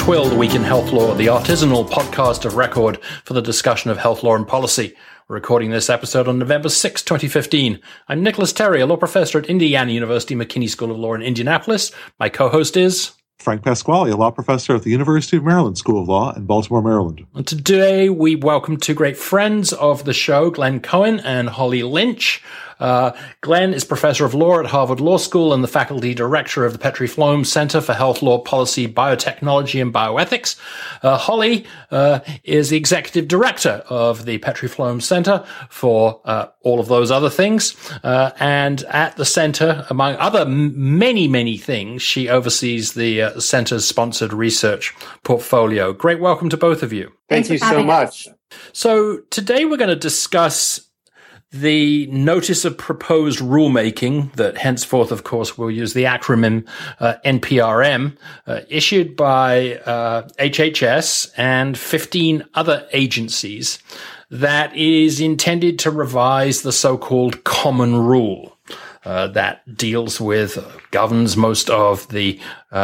Twill, The Week in Health Law, the artisanal podcast of record for the discussion of health law and policy. We're recording this episode on November 6, 2015. I'm Nicholas Terry, a law professor at Indiana University McKinney School of Law in Indianapolis. My co-host is Frank Pasquale, a law professor at the University of Maryland School of Law in Baltimore, Maryland. And today we welcome two great friends of the show, Glenn Cohen and Holly Lynch. Glenn is professor of law at Harvard Law School and the faculty director of the Petrie Flom Center for Health Law Policy, Biotechnology, and Bioethics. Holly is the executive director of the Petrie Flom Center for all of those other things. And at the center, among other many things, she oversees the center's sponsored research portfolio. Great welcome to both of you. Thank you so much. So today we're going to discuss the Notice of Proposed Rulemaking that henceforth, of course, we'll use the acronym NPRM, issued by HHS and 15 other agencies that is intended to revise the so-called Common Rule that governs most of the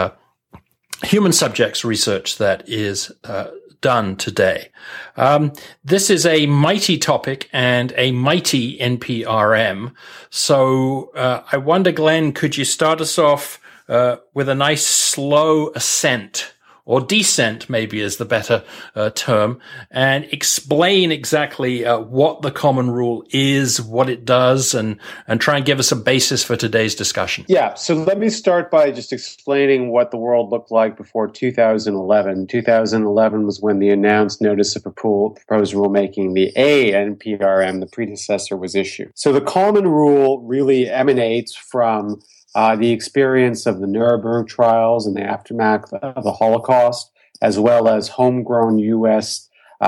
human subjects research that is done today. This is a mighty topic and a mighty NPRM. So I wonder, Glenn, could you start us off with a nice slow ascent, or descent maybe is the better term, and explain exactly what the Common Rule is, what it does, and try and give us a basis for today's discussion. Yeah, so let me start by just explaining what the world looked like before 2011. 2011 was when the announced Notice of Proposed Rulemaking, the ANPRM, the predecessor, was issued. So the Common Rule really emanates from the experience of the Nuremberg trials and the aftermath of the Holocaust, as well as homegrown U.S.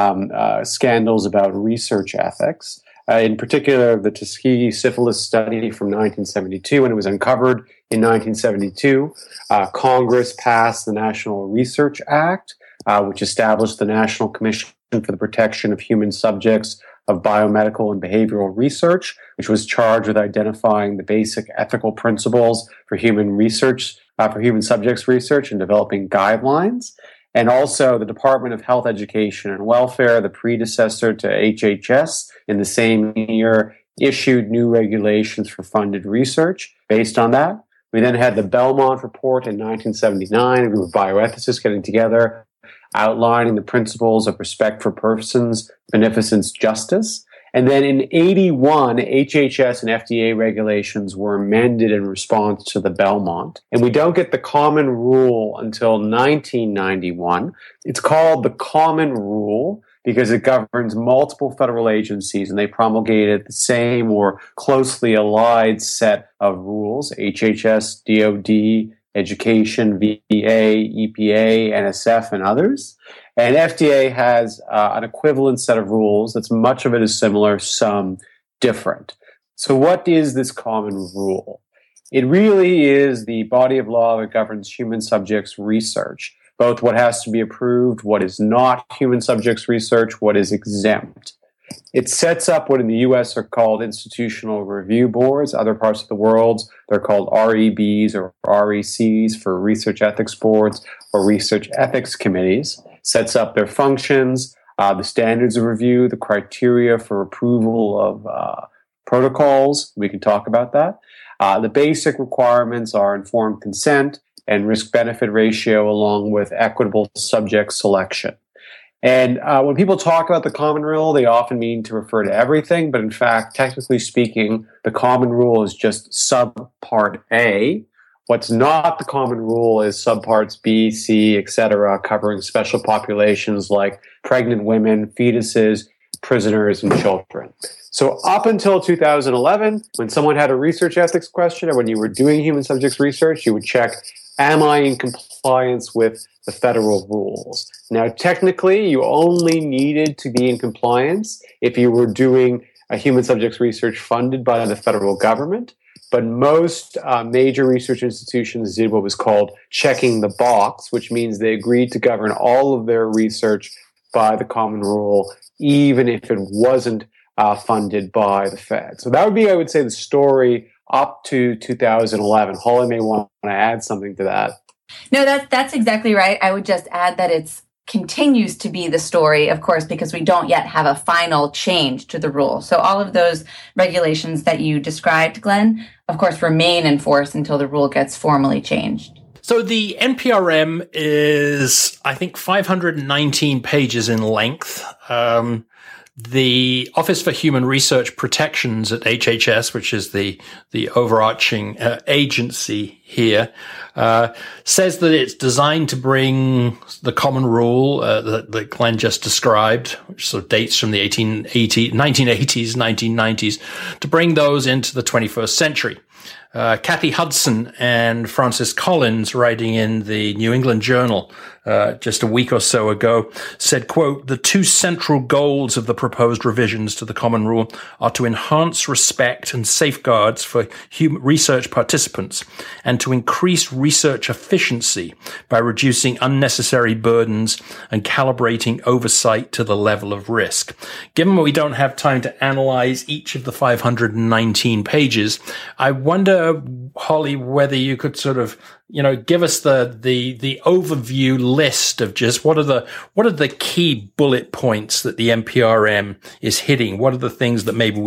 Scandals about research ethics. In particular, the Tuskegee syphilis study from 1972, when it was uncovered in 1972, Congress passed the National Research Act, which established the National Commission for the Protection of Human Subjects of Biomedical and Behavioral Research, which was charged with identifying the basic ethical principles for human research, for human subjects research, and developing guidelines. And also the Department of Health, Education, and Welfare, the predecessor to HHS, in the same year issued new regulations for funded research based on that. We then had the Belmont Report in 1979, a group of bioethicists getting together, outlining the principles of respect for persons, beneficence, justice. And then in 81, HHS and FDA regulations were amended in response to the Belmont. And we don't get the Common Rule until 1991. It's called the Common Rule because it governs multiple federal agencies, and they promulgated the same or closely allied set of rules: HHS, DOD, Education, VA, EPA, NSF, and others. And FDA has an equivalent set of rules. That's much of it is similar, some different. So what is this Common Rule? It really is the body of law that governs human subjects research, both what has to be approved, what is not human subjects research, what is exempt. It sets up what in the U.S. are called institutional review boards. Other parts of the world, they're called REBs or RECs for research ethics boards or research ethics committees. Sets up their functions, the standards of review, the criteria for approval of protocols. We can talk about that. The basic requirements are informed consent and risk-benefit ratio, along with equitable subject selection. And when people talk about the Common Rule, they often mean to refer to everything, but in fact, technically speaking, the Common Rule is just subpart A. What's not the Common Rule is subparts B, C, etc., covering special populations like pregnant women, fetuses, prisoners, and children. So up until 2011, when someone had a research ethics question, or when you were doing human subjects research, you would check, am I in compliance with the federal rules? Now, technically, you only needed to be in compliance if you were doing a human subjects research funded by the federal government. But most major research institutions did what was called checking the box, which means they agreed to govern all of their research by the Common Rule, even if it wasn't funded by the Fed. So that would be, I would say, the story up to 2011. Holly may want to add something to that. No, that's exactly right. I would just add that it's continues to be the story, of course, because we don't yet have a final change to the rule. So all of those regulations that you described, Glenn, of course, remain in force until the rule gets formally changed. So the NPRM is, I think, 519 pages in length. The Office for Human Research Protections at HHS, which is the overarching agency here, says that it's designed to bring the common rule that Glenn just described, which sort of dates from the 1980s, 1990s, to bring those into the 21st century. Kathy Hudson and Francis Collins, writing in the New England Journal just a week or so ago, said, quote, "The two central goals of the proposed revisions to the Common Rule are to enhance respect and safeguards for research participants and to increase research efficiency by reducing unnecessary burdens and calibrating oversight to the level of risk." Given we don't have time to analyze each of the 519 pages, I wonder, Holly, whether you could sort of, give us the overview list of just what are the key bullet points that the NPRM is hitting? What are the things that maybe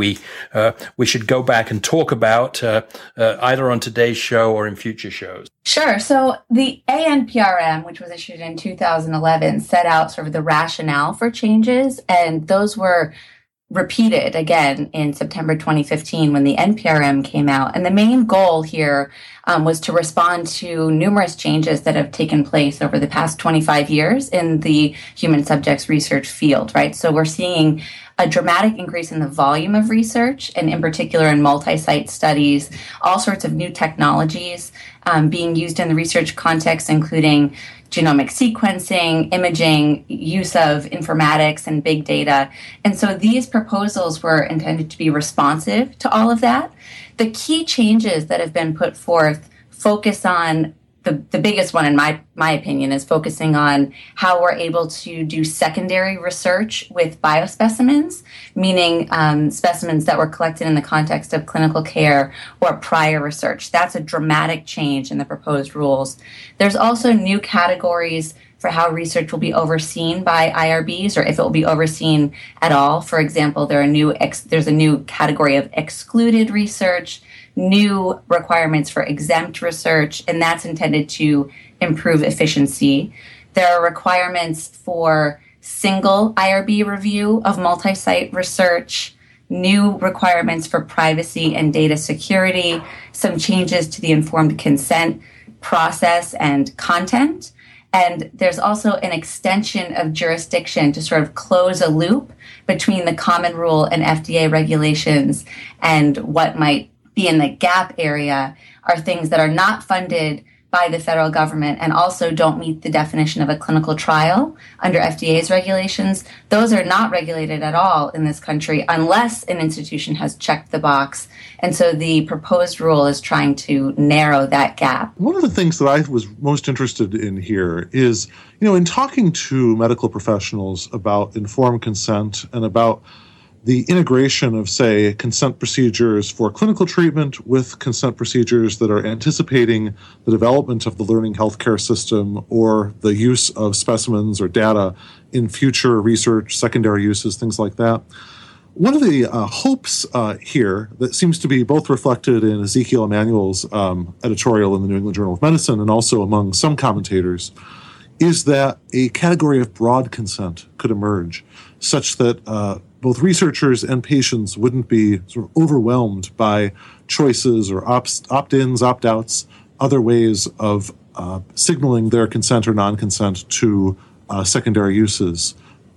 we should go back and talk about either on today's show or in future shows? Sure. So the ANPRM, which was issued in 2011, set out sort of the rationale for changes, and those were repeated again in September 2015 when the NPRM came out. And the main goal here was to respond to numerous changes that have taken place over the past 25 years in the human subjects research field, right? So we're seeing a dramatic increase in the volume of research, and in particular in multi-site studies, all sorts of new technologies being used in the research context, including genomic sequencing, imaging, use of informatics and big data. And so these proposals were intended to be responsive to all of that. The key changes that have been put forth focus on the biggest one, in my opinion, is focusing on how we're able to do secondary research with biospecimens, meaning specimens that were collected in the context of clinical care or prior research. That's a dramatic change in the proposed rules. There's also new categories for how research will be overseen by IRBs, or if it will be overseen at all. For example, there's a new category of excluded research, new requirements for exempt research, and that's intended to improve efficiency. There are requirements for single IRB review of multi-site research, new requirements for privacy and data security, some changes to the informed consent process and content. And there's also an extension of jurisdiction to sort of close a loop between the Common Rule and FDA regulations, and what might be in the gap area are things that are not funded by the federal government and also don't meet the definition of a clinical trial under FDA's regulations. Those are not regulated at all in this country unless an institution has checked the box. And so the proposed rule is trying to narrow that gap. One of the things that I was most interested in here is, in talking to medical professionals about informed consent and about the integration of, say, consent procedures for clinical treatment with consent procedures that are anticipating the development of the learning healthcare system or the use of specimens or data in future research, secondary uses, things like that. One of the hopes here that seems to be both reflected in Ezekiel Emanuel's editorial in the New England Journal of Medicine and also among some commentators is that a category of broad consent could emerge, such that both researchers and patients wouldn't be sort of overwhelmed by choices or opt-ins, opt-outs, other ways of signaling their consent or non-consent to secondary uses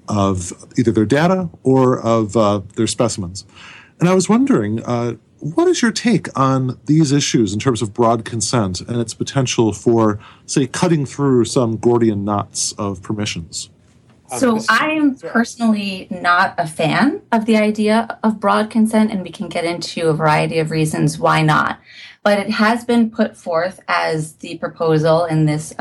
of either their data or of their specimens. And I was wondering, what is your take on these issues in terms of broad consent and its potential for, say, cutting through some Gordian knots of permissions? So I am personally not a fan of the idea of broad consent, and we can get into a variety of reasons why not. But it has been put forth as the proposal in this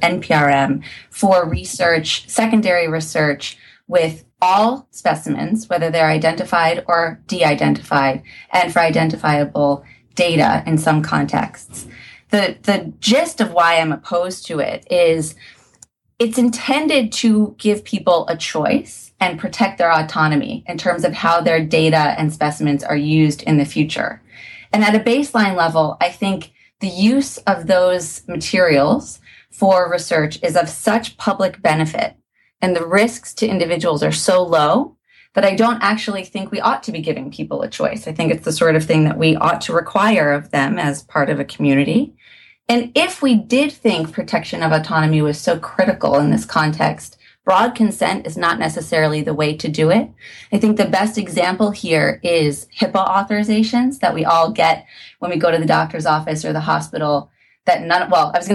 NPRM for research, secondary research with all specimens, whether they're identified or de-identified, and for identifiable data in some contexts. the gist of why I'm opposed to it is it's intended to give people a choice and protect their autonomy in terms of how their data and specimens are used in the future. And at a baseline level, I think the use of those materials for research is of such public benefit and the risks to individuals are so low that I don't actually think we ought to be giving people a choice. I think it's the sort of thing that we ought to require of them as part of a community. And if we did think protection of autonomy was so critical in this context, broad consent is not necessarily the way to do it. I think the best example here is HIPAA authorizations that we all get when we go to the doctor's office or the hospital that none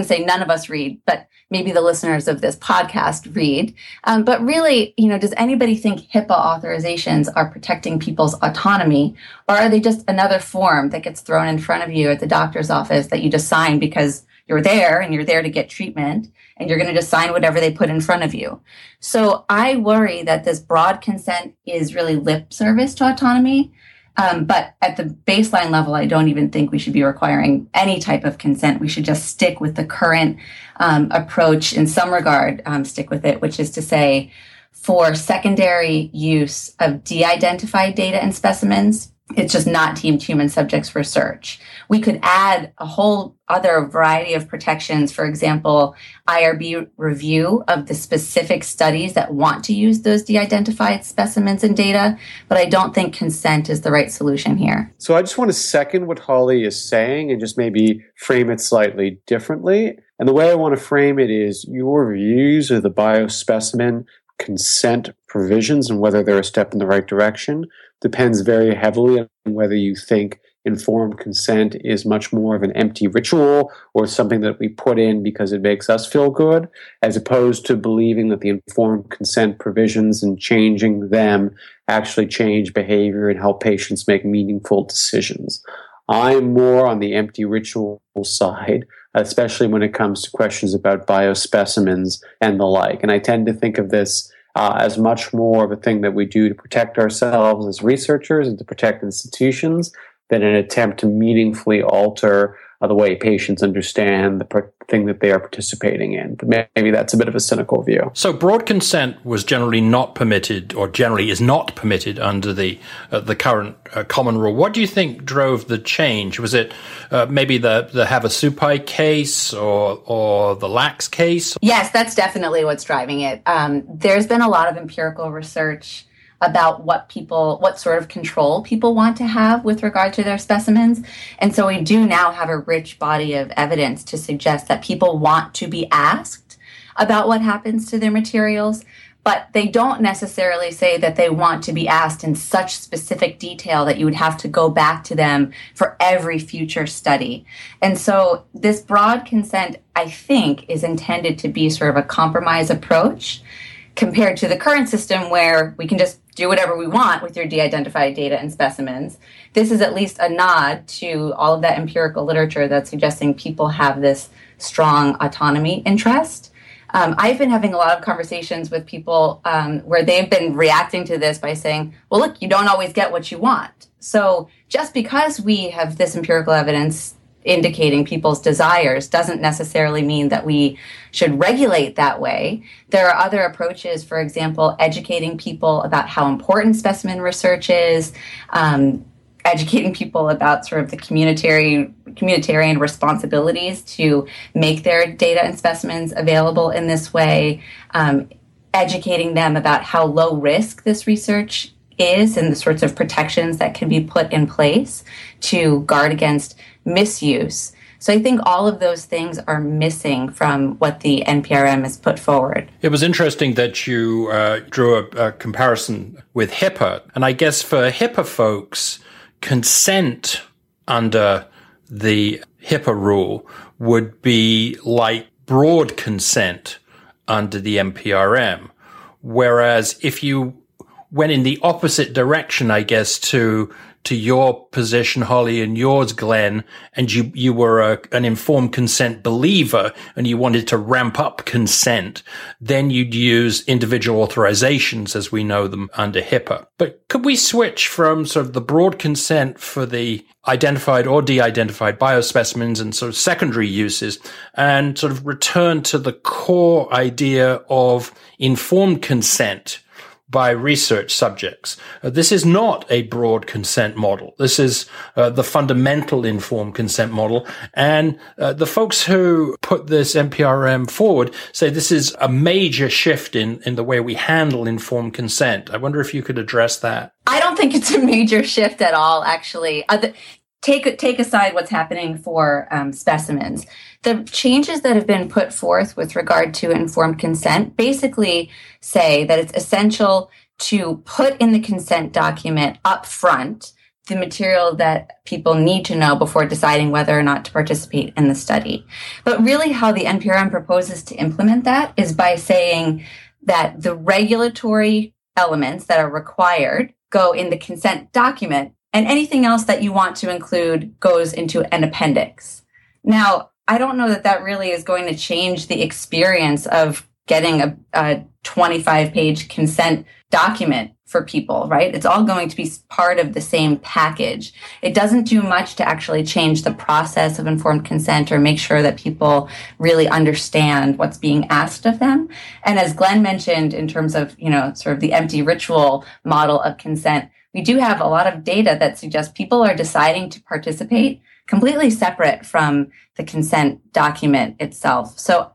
of us read, but maybe the listeners of this podcast read. But really, does anybody think HIPAA authorizations are protecting people's autonomy, or are they just another form that gets thrown in front of you at the doctor's office that you just sign because you're there and you're there to get treatment and you're going to just sign whatever they put in front of you? So I worry that this broad consent is really lip service to autonomy. But at the baseline level, I don't even think we should be requiring any type of consent. We should just stick with the current approach in some regard, stick with it, which is to say for secondary use of de-identified data and specimens, it's just not deemed human subjects for search. We could add a whole other variety of protections, for example, IRB review of the specific studies that want to use those de-identified specimens and data, but I don't think consent is the right solution here. So I just want to second what Holly is saying and just maybe frame it slightly differently. And the way I want to frame it is your views of the biospecimen consent provisions and whether they're a step in the right direction depends very heavily on whether you think informed consent is much more of an empty ritual or something that we put in because it makes us feel good, as opposed to believing that the informed consent provisions and changing them actually change behavior and help patients make meaningful decisions. I'm more on the empty ritual side, especially when it comes to questions about biospecimens and the like. And I tend to think of this as much more of a thing that we do to protect ourselves as researchers and to protect institutions than an attempt to meaningfully alter the way patients understand the thing that they are participating in. But maybe that's a bit of a cynical view. So broad consent was generally not permitted, or generally is not permitted under the current common rule. What do you think drove the change? Was it maybe the Havasupai case or the Lax case? Yes, that's definitely what's driving it. There's been a lot of empirical research about what sort of control people want to have with regard to their specimens. And so we do now have a rich body of evidence to suggest that people want to be asked about what happens to their materials, but they don't necessarily say that they want to be asked in such specific detail that you would have to go back to them for every future study. And so this broad consent, I think, is intended to be sort of a compromise approach compared to the current system where we can just do whatever we want with your de-identified data and specimens. This is at least a nod to all of that empirical literature that's suggesting people have this strong autonomy interest. I've been having a lot of conversations with people where they've been reacting to this by saying, well, look, you don't always get what you want. So just because we have this empirical evidence indicating people's desires doesn't necessarily mean that we should regulate that way. There are other approaches, for example, educating people about how important specimen research is, educating people about sort of the communitarian responsibilities to make their data and specimens available in this way, educating them about how low risk this research is and the sorts of protections that can be put in place to guard against misuse. So I think all of those things are missing from what the NPRM has put forward. It was interesting that you drew a comparison with HIPAA. And I guess for HIPAA folks, consent under the HIPAA rule would be like broad consent under the NPRM. Whereas if you went in the opposite direction, I guess, to to your position, Holly, and yours, Glenn, and you were an informed consent believer and you wanted to ramp up consent, then you'd use individual authorizations as we know them under HIPAA. But could we switch from sort of the broad consent for the identified or de-identified biospecimens and sort of secondary uses and sort of return to the core idea of informed consent by research subjects? This is not a broad consent model. This is the fundamental informed consent model. And the folks who put this NPRM forward say this is a major shift in the way we handle informed consent. I wonder if you could address that. I don't think it's a major shift at all, actually. Take aside what's happening for specimens. The changes that have been put forth with regard to informed consent basically say that it's essential to put in the consent document up front the material that people need to know before deciding whether or not to participate in the study. But really how the NPRM proposes to implement that is by saying that the regulatory elements that are required go in the consent document, and anything else that you want to include goes into an appendix. Now, I don't know that that really is going to change the experience of getting a 25-page consent document for people, right? It's all going to be part of the same package. It doesn't do much to actually change the process of informed consent or make sure that people really understand what's being asked of them. And as Glenn mentioned, in terms of, sort of the empty ritual model of consent, we do have a lot of data that suggests people are deciding to participate completely separate from the consent document itself. So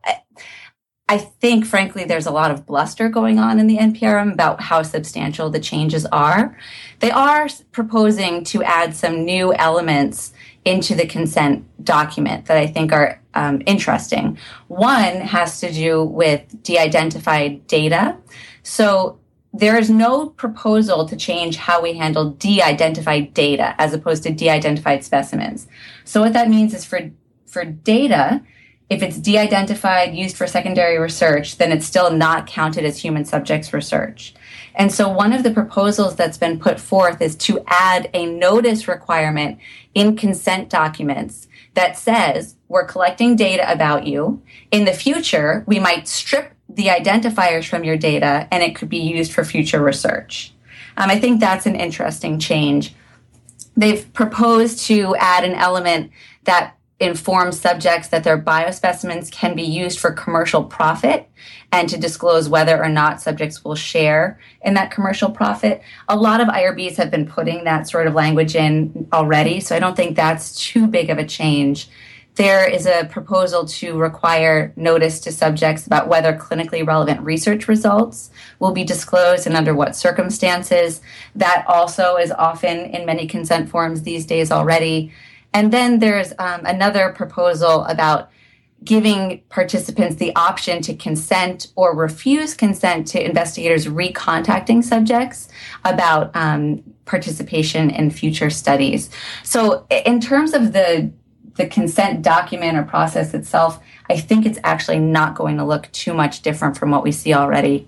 I think, frankly, there's a lot of bluster going on in the NPRM about how substantial the changes are. They are proposing to add some new elements into the consent document that I think are interesting. One has to do with de-identified data. So there is no proposal to change how we handle de-identified data as opposed to de-identified specimens. So what that means is for data, if it's de-identified, used for secondary research, then it's still not counted as human subjects research. And so one of the proposals that's been put forth is to add a notice requirement in consent documents that says, we're collecting data about you. In the future, we might strip the identifiers from your data and it could be used for future research. I think that's an interesting change. They've proposed to add an element that informs subjects that their biospecimens can be used for commercial profit and to disclose whether or not subjects will share in that commercial profit. A lot of IRBs have been putting that sort of language in already, so I don't think that's too big of a change. There is a proposal to require notice to subjects about whether clinically relevant research results will be disclosed and under what circumstances. That also is often in many consent forms these days already. And then there's another proposal about giving participants the option to consent or refuse consent to investigators recontacting subjects about participation in future studies. So in terms of the consent document or process itself, I think it's actually not going to look too much different from what we see already.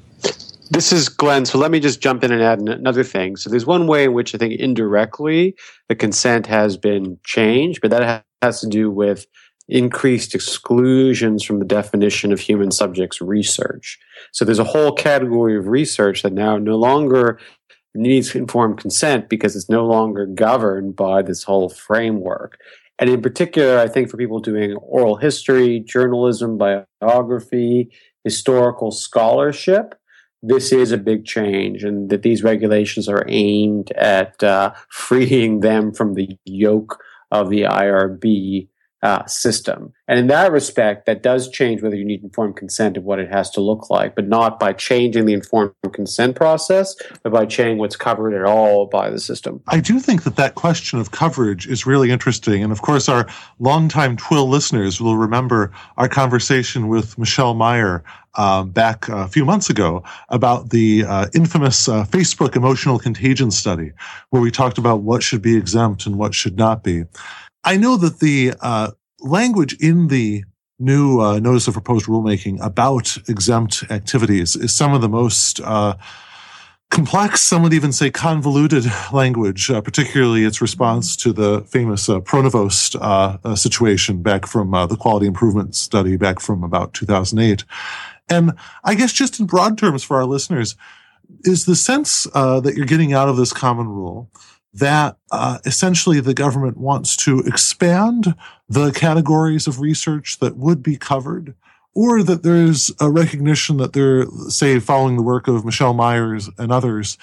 This is Glenn. So let me just jump in and add another thing. So there's one way in which I think indirectly the consent has been changed, but that has to do with increased exclusions from the definition of human subjects research. So there's a whole category of research that now no longer needs informed consent because it's no longer governed by this whole framework. And in particular, I think for people doing oral history, journalism, biography, historical scholarship, this is a big change, and that these regulations are aimed at freeing them from the yoke of the IRB system. And in that respect, that does change whether you need informed consent of what it has to look like, but not by changing the informed consent process, but by changing what's covered at all by the system. I do think that question of coverage is really interesting. And of course, our longtime Twill listeners will remember our conversation with Michelle Meyer back a few months ago about the infamous Facebook emotional contagion study, where we talked about what should be exempt and what should not be. I know that the language in the new Notice of Proposed Rulemaking about exempt activities is some of the most complex, some would even say convoluted language, particularly its response to the famous Pronovost situation back from the quality improvement study back from about 2008. And I guess just in broad terms for our listeners, is the sense that you're getting out of this common rule that essentially the government wants to expand the categories of research that would be covered, or that there's a recognition that they're, say, following the work of Michelle Myers and others,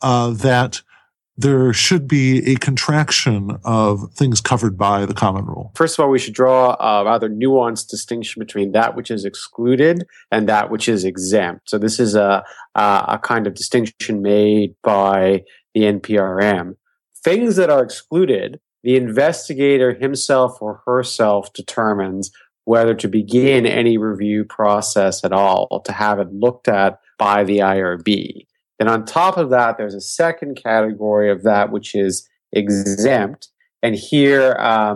that there should be a contraction of things covered by the common rule? First of all, we should draw a rather nuanced distinction between that which is excluded and that which is exempt. So this is a kind of distinction made by the NPRM. Things that are excluded, the investigator himself or herself determines whether to begin any review process at all, to have it looked at by the IRB. Then on top of that, there's a second category of that which is exempt. And here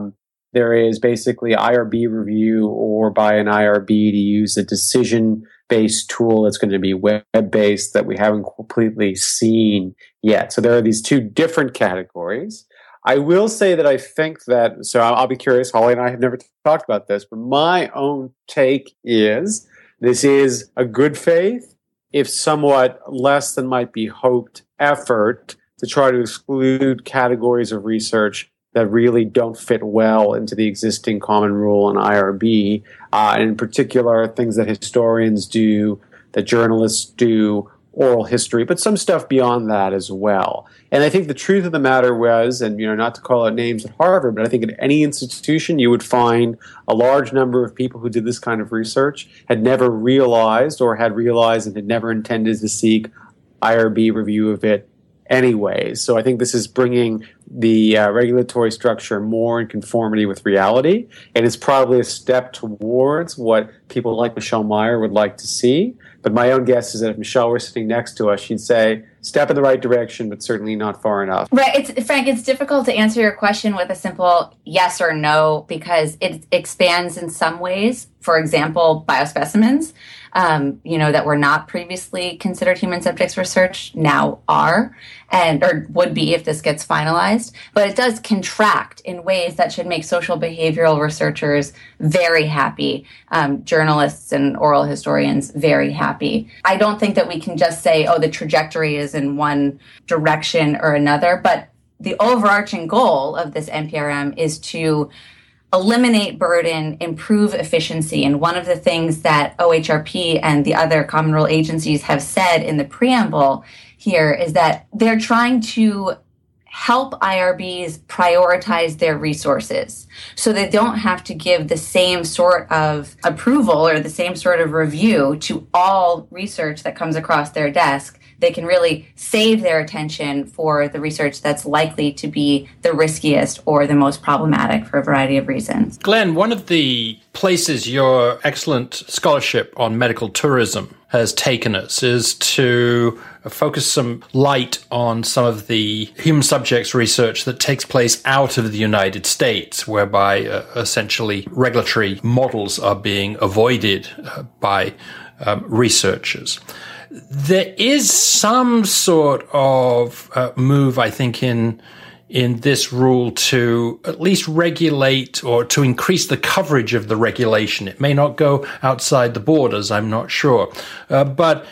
there is basically IRB review or by an IRB to use a decision-based tool that's going to be web-based that we haven't completely seen yet. So there are these two different categories. I will say that I think that, so I'll be curious, Holly and I have never talked about this, but my own take is this is a good faith, if somewhat less than might be hoped, effort to try to exclude categories of research that really don't fit well into the existing common rule and IRB, and in particular, things that historians do, that journalists do, oral history, but some stuff beyond that as well. And I think the truth of the matter was, and not to call out names at Harvard, but I think at any institution you would find a large number of people who did this kind of research had never realized or had realized and had never intended to seek IRB review of it anyways. So I think this is bringing the regulatory structure more in conformity with reality, and it's probably a step towards what people like Michelle Meyer would like to see. But my own guess is that if Michelle were sitting next to us, she'd say, step in the right direction, but certainly not far enough. Right. Frank, it's difficult to answer your question with a simple yes or no because it expands in some ways. For example, biospecimens, that were not previously considered human subjects research now are, or would be if this gets finalized. But it does contract in ways that should make social behavioral researchers very happy, journalists and oral historians very happy. I don't think that we can just say, the trajectory is in one direction or another, but the overarching goal of this NPRM is to eliminate burden, improve efficiency. And one of the things that OHRP and the other common rule agencies have said in the preamble here is that they're trying to help IRBs prioritize their resources so they don't have to give the same sort of approval or the same sort of review to all research that comes across their desk. They can really save their attention for the research that's likely to be the riskiest or the most problematic for a variety of reasons. Glenn, one of the places your excellent scholarship on medical tourism has taken us is to focus some light on some of the human subjects research that takes place out of the United States, whereby essentially regulatory models are being avoided by researchers. There is some sort of move, I think, in this rule to at least regulate or to increase the coverage of the regulation. It may not go outside the borders, I'm not sure. But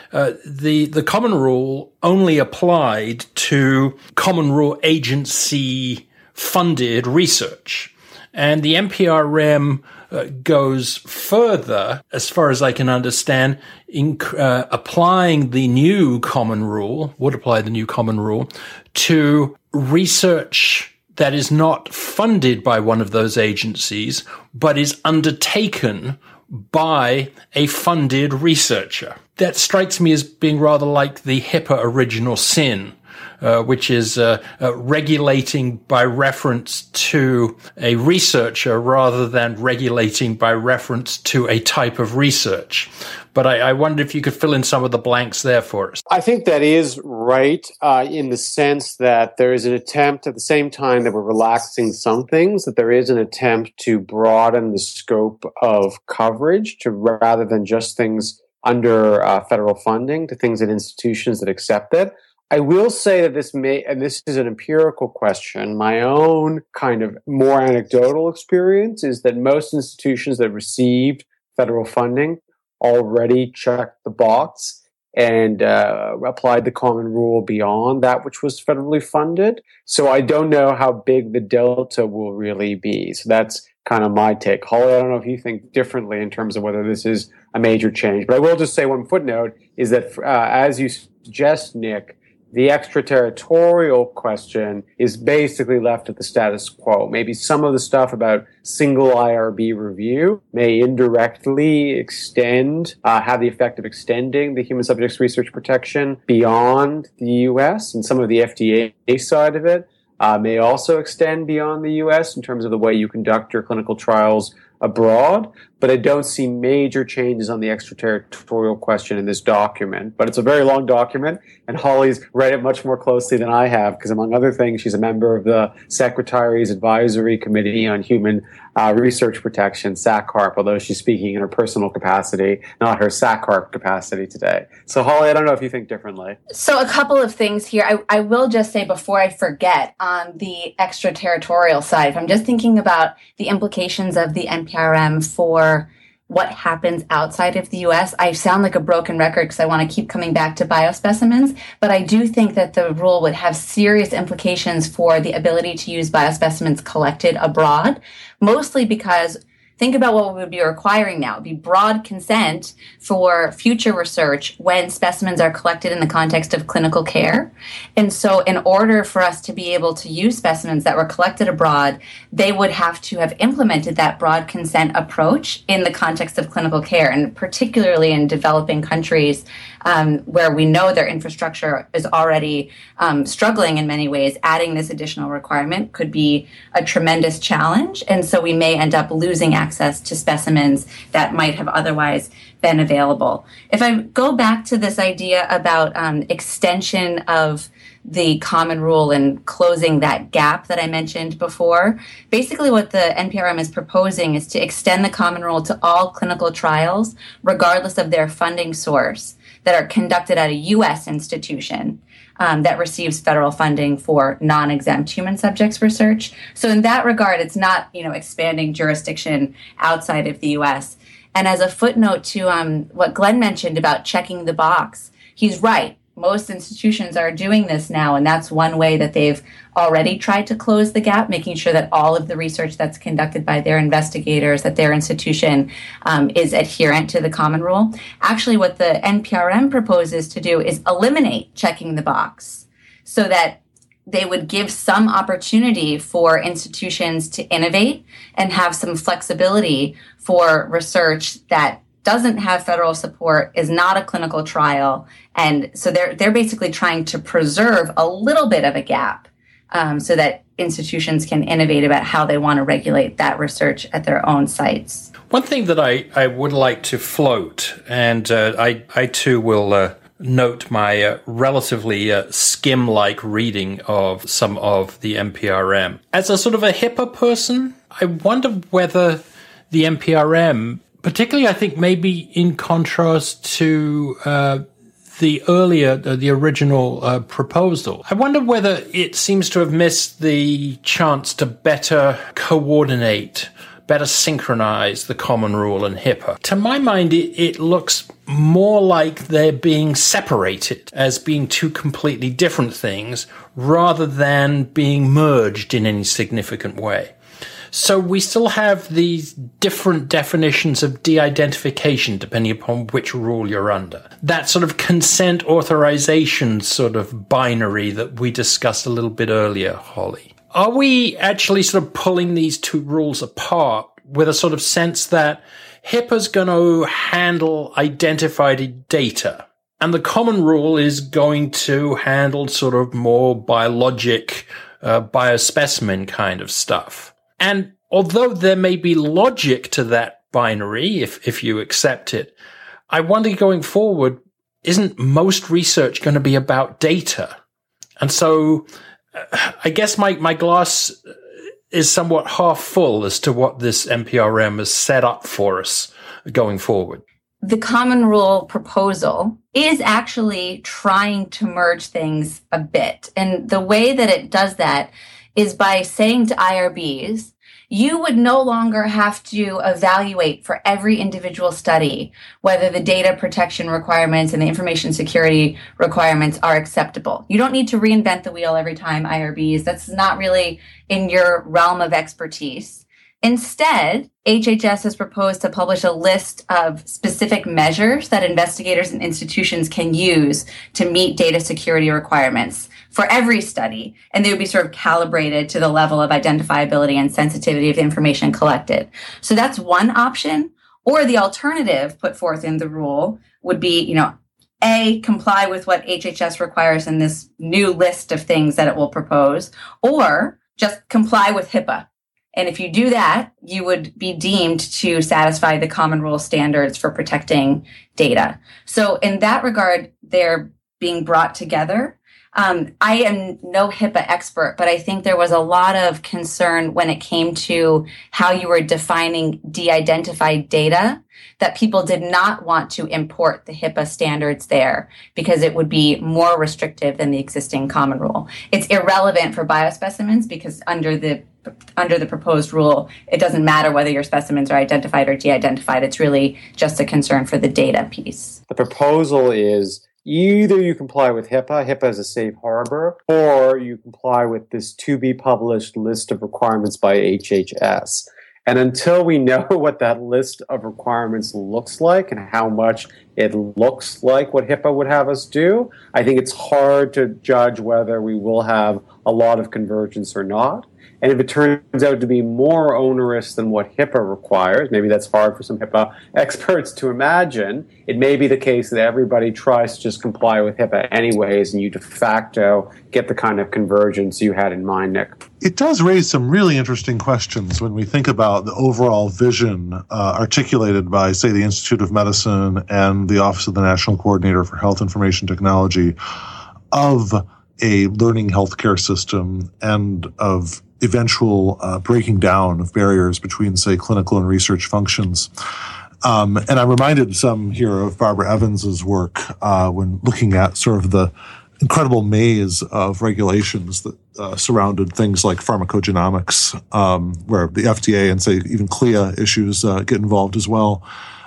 the common rule only applied to common rule agency funded research. And the NPRM goes further, as far as I can understand, in applying the new common rule, would apply the new common rule, to research that is not funded by one of those agencies, but is undertaken by a funded researcher. That strikes me as being rather like the HIPAA original sin, which is regulating by reference to a researcher rather than regulating by reference to a type of research. But I wonder if you could fill in some of the blanks there for us. I think that is right in the sense that there is an attempt at the same time that we're relaxing some things, that there is an attempt to broaden the scope of coverage to rather than just things under federal funding to things at institutions that accept it. I will say that and this is an empirical question, my own kind of more anecdotal experience is that most institutions that received federal funding already checked the box and applied the common rule beyond that which was federally funded. So I don't know how big the delta will really be. So that's kind of my take. Holly, I don't know if you think differently in terms of whether this is a major change. But I will just say one footnote is that, as you suggest, Nick, the extraterritorial question is basically left at the status quo. Maybe some of the stuff about single IRB review may indirectly extend, have the effect of extending the human subjects research protection beyond the U.S. and some of the FDA side of it may also extend beyond the U.S. in terms of the way you conduct your clinical trials abroad, but I don't see major changes on the extraterritorial question in this document. But it's a very long document, and Holly's read it much more closely than I have, because among other things, she's a member of the Secretary's Advisory Committee on Human Research Protection, SACHARP, although she's speaking in her personal capacity, not her SACHARP capacity today. So Holly, I don't know if you think differently. So a couple of things here. I will just say before I forget, on the extraterritorial side, if I'm just thinking about the implications of the NPRM for what happens outside of the U.S., I sound like a broken record because I want to keep coming back to biospecimens, but I do think that the rule would have serious implications for the ability to use biospecimens collected abroad, mostly because think about what we would be requiring now. It would be broad consent for future research when specimens are collected in the context of clinical care. And so in order for us to be able to use specimens that were collected abroad, they would have to have implemented that broad consent approach in the context of clinical care, and particularly in developing countries where we know their infrastructure is already struggling in many ways. Adding this additional requirement could be a tremendous challenge, and so we may end up losing access to specimens that might have otherwise been available. If I go back to this idea about extension of the common rule and closing that gap that I mentioned before, basically what the NPRM is proposing is to extend the common rule to all clinical trials, regardless of their funding source, that are conducted at a U.S. institution that receives federal funding for non-exempt human subjects research. So in that regard, it's not, expanding jurisdiction outside of the U.S. And as a footnote to what Glenn mentioned about checking the box, he's right. Most institutions are doing this now, and that's one way that they've already tried to close the gap, making sure that all of the research that's conducted by their investigators at their institution is adherent to the common rule. Actually, what the NPRM proposes to do is eliminate checking the box so that they would give some opportunity for institutions to innovate and have some flexibility for research that doesn't have federal support, is not a clinical trial. And so they're basically trying to preserve a little bit of a gap so that institutions can innovate about how they want to regulate that research at their own sites. One thing that I would like to float, and I too will note my relatively skim-like reading of some of the NPRM. As a sort of a HIPAA person, I wonder whether the NPRM, particularly, I think maybe in contrast to the original proposal, I wonder whether it seems to have missed the chance to better coordinate, better synchronize the common rule and HIPAA. To my mind, it looks more like they're being separated as being two completely different things rather than being merged in any significant way. So we still have these different definitions of de-identification depending upon which rule you're under. That sort of consent authorization sort of binary that we discussed a little bit earlier, Holly. Are we actually sort of pulling these two rules apart with a sort of sense that HIPAA's going to handle identified data and the common rule is going to handle sort of more biologic, biospecimen kind of stuff? And although there may be logic to that binary, if you accept it, I wonder going forward, isn't most research going to be about data? And so I guess my glass is somewhat half full as to what this NPRM has set up for us going forward. the common rule proposal is actually trying to merge things a bit. And the way that it does that is by saying to IRBs, you would no longer have to evaluate for every individual study whether the data protection requirements and the information security requirements are acceptable. You don't need to reinvent the wheel every time, IRBs. That's not really in your realm of expertise. Instead, HHS has proposed to publish a list of specific measures that investigators and institutions can use to meet data security requirements for every study, and they would be sort of calibrated to the level of identifiability and sensitivity of the information collected. So that's one option. Or the alternative put forth in the rule would be, A, comply with what HHS requires in this new list of things that it will propose, or just comply with HIPAA. And if you do that, you would be deemed to satisfy the common rule standards for protecting data. So in that regard, they're being brought together. I am no HIPAA expert, but I think there was a lot of concern when it came to how you were defining de-identified data, that people did not want to import the HIPAA standards there because it would be more restrictive than the existing common rule. It's irrelevant for biospecimens because under the proposed rule, it doesn't matter whether your specimens are identified or de-identified. It's really just a concern for the data piece. The proposal is either you comply with HIPAA, HIPAA is a safe harbor, or you comply with this to-be-published list of requirements by HHS. And until we know what that list of requirements looks like and how much it looks like what HIPAA would have us do, I think it's hard to judge whether we will have a lot of convergence or not. And if it turns out to be more onerous than what HIPAA requires, maybe that's hard for some HIPAA experts to imagine, it may be the case that everybody tries to just comply with HIPAA anyways, and you de facto get the kind of convergence you had in mind, Nick. It does raise some really interesting questions when we think about the overall vision articulated by, say, the Institute of Medicine and the Office of the National Coordinator for Health Information Technology of a learning healthcare system and of eventual breaking down of barriers between, say, clinical and research functions. And I'm reminded some here of Barbara Evans's work when looking at sort of the incredible maze of regulations that surrounded things like pharmacogenomics, where the FDA and, say, even CLIA issues get involved as well.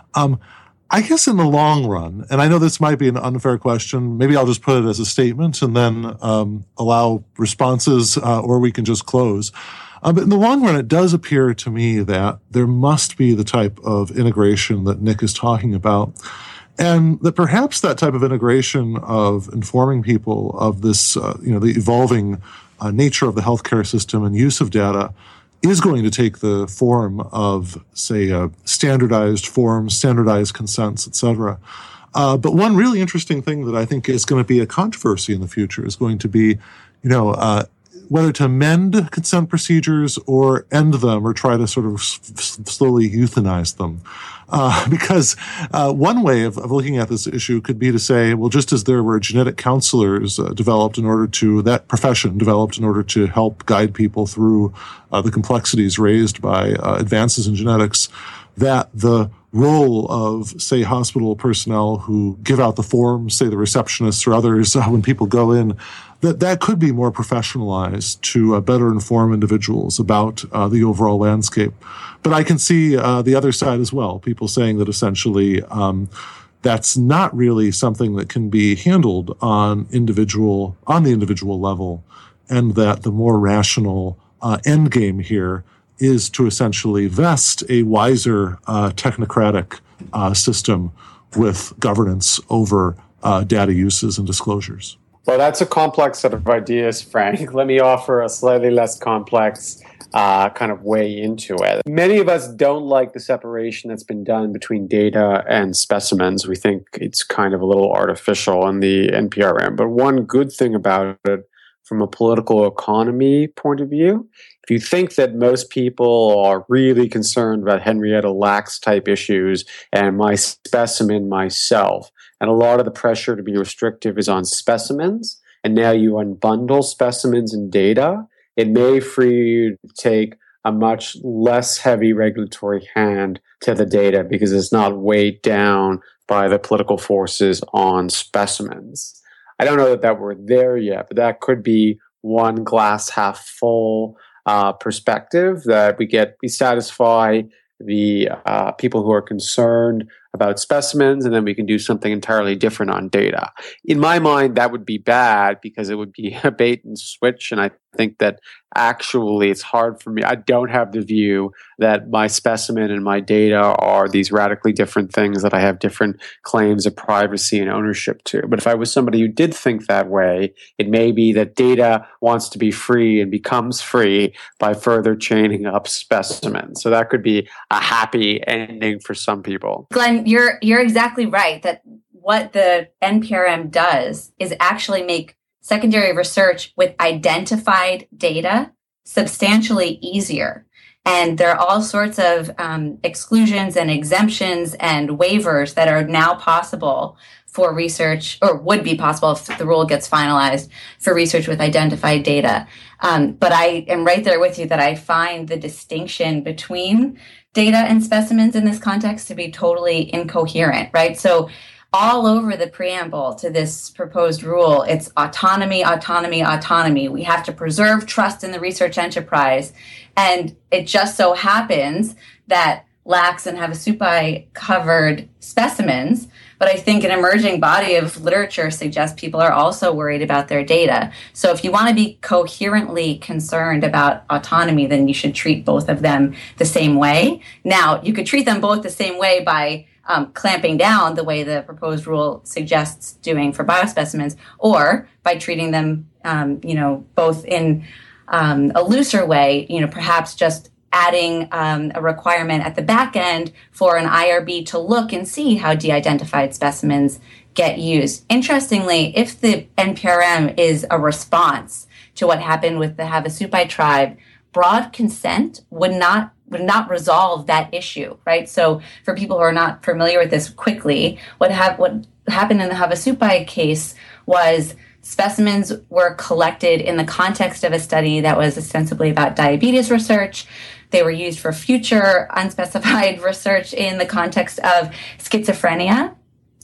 I guess in the long run, and I know this might be an unfair question, maybe I'll just put it as a statement and then allow responses, or we can just close. But in the long run, it does appear to me that there must be the type of integration that Nick is talking about, and that perhaps that type of integration of informing people of this, the evolving nature of the healthcare system and use of data is going to take the form of, say, standardized forms, standardized consents, et cetera. But one really interesting thing that I think is going to be a controversy in the future is going to be, whether to amend consent procedures or end them or try to sort of slowly euthanize them. Because one way of looking at this issue could be to say, well, just as there were genetic counselors developed in order to help guide people through the complexities raised by advances in genetics, that the role of, say, hospital personnel who give out the forms, say the receptionists or others, when people go in, that could be more professionalized to better inform individuals about the overall landscape. But I can see the other side as well, people saying that essentially that's not really something that can be handled on the individual level, and that the more rational end game here is to essentially vest a wiser technocratic system with governance over data uses and disclosures. Well, that's a complex set of ideas, Frank. Let me offer a slightly less complex kind of way into it. Many of us don't like the separation that's been done between data and specimens. We think it's kind of a little artificial in the NPRM. But one good thing about it from a political economy point of view, if you think that most people are really concerned about Henrietta Lacks type issues and my specimen myself, and a lot of the pressure to be restrictive is on specimens, and now you unbundle specimens and data, it may free you to take a much less heavy regulatory hand to the data because it's not weighed down by the political forces on specimens. I don't know that we're there yet, but that could be one glass half full perspective, that we satisfy the people who are concerned about specimens, and then we can do something entirely different on data. In my mind, that would be bad because it would be a bait and switch, and I think that actually it's hard for me. I don't have the view that my specimen and my data are these radically different things that I have different claims of privacy and ownership to. But if I was somebody who did think that way, it may be that data wants to be free and becomes free by further chaining up specimens. So that could be a happy ending for some people. Glenn, you're exactly right that what the NPRM does is actually make secondary research with identified data substantially easier. And there are all sorts of exclusions and exemptions and waivers that are now possible for research, or would be possible if the rule gets finalized, for research with identified data. But I am right there with you that I find the distinction between data and specimens in this context to be totally incoherent, right? So all over the preamble to this proposed rule, it's autonomy, autonomy, autonomy. We have to preserve trust in the research enterprise. And it just so happens that Lax and Havasupai covered specimens, but I think an emerging body of literature suggests people are also worried about their data. So if you want to be coherently concerned about autonomy, then you should treat both of them the same way. Now, you could treat them both the same way by clamping down the way the proposed rule suggests doing for biospecimens, or by treating them, both in a looser way, perhaps just adding a requirement at the back end for an IRB to look and see how de-identified specimens get used. Interestingly, if the NPRM is a response to what happened with the Havasupai tribe, broad consent would not resolve that issue, right? So for people who are not familiar with this quickly, what happened in the Havasupai case was specimens were collected in the context of a study that was ostensibly about diabetes research. They were used for future unspecified research in the context of schizophrenia.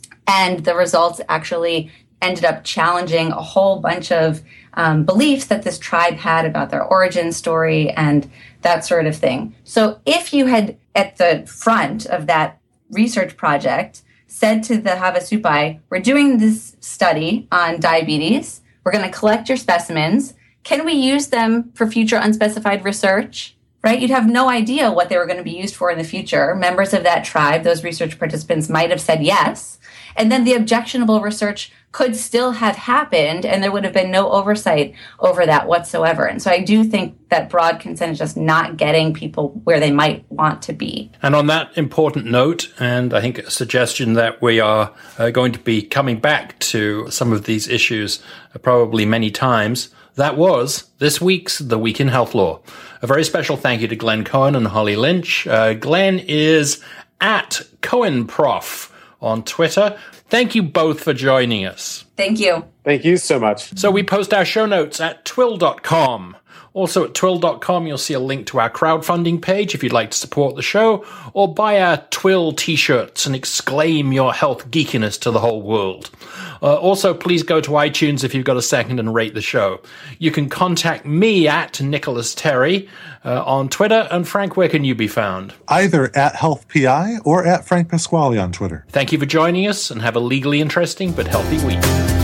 And the results actually ended up challenging a whole bunch of beliefs that this tribe had about their origin story and that sort of thing. So if you had, at the front of that research project, said to the Havasupai, we're doing this study on diabetes, we're going to collect your specimens, can we use them for future unspecified research? Right? You'd have no idea what they were going to be used for in the future. Members of that tribe, those research participants, might have said yes. And then the objectionable research could still have happened, and there would have been no oversight over that whatsoever. And so I do think that broad consent is just not getting people where they might want to be. And on that important note, and I think a suggestion that we are going to be coming back to some of these issues probably many times, that was this week's The Week in Health Law. A very special thank you to Glenn Cohen and Holly Lynch. Glenn is at CohenProf on Twitter. Thank you both for joining us. Thank you. Thank you so much. So we post our show notes at twill.com. Also at twill.com, you'll see a link to our crowdfunding page if you'd like to support the show, or buy our Twill t-shirts and exclaim your health geekiness to the whole world. Also, please go to iTunes if you've got a second and rate the show. You can contact me at Nicholas Terry on Twitter. And Frank, where can you be found? Either at HealthPI or at Frank Pasquale on Twitter. Thank you for joining us, and have a legally interesting but healthy week.